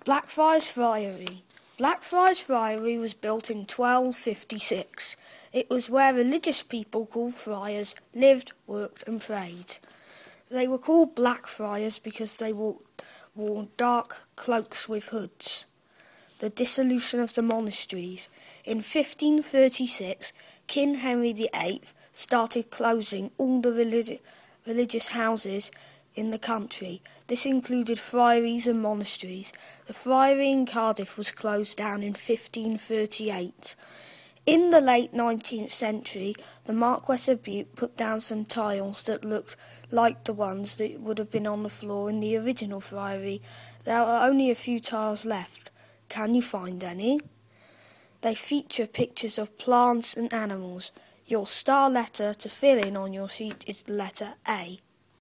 Blackfriars Friary. Blackfriars Friary was built in 1256. It was where religious people called friars lived, worked and prayed. They were called Blackfriars because they wore dark cloaks with hoods. The dissolution of the monasteries. In 1536, King Henry VIII started closing all the religious houses in the country. This included friaries and monasteries. The friary in Cardiff was closed down in 1538. In the late 19th century, the Marquess of Bute put down some tiles that looked like the ones that would have been on the floor in the original friary. There are only a few tiles left. Can you find any? They feature pictures of plants and animals. Your star letter to fill in on your sheet is the letter A.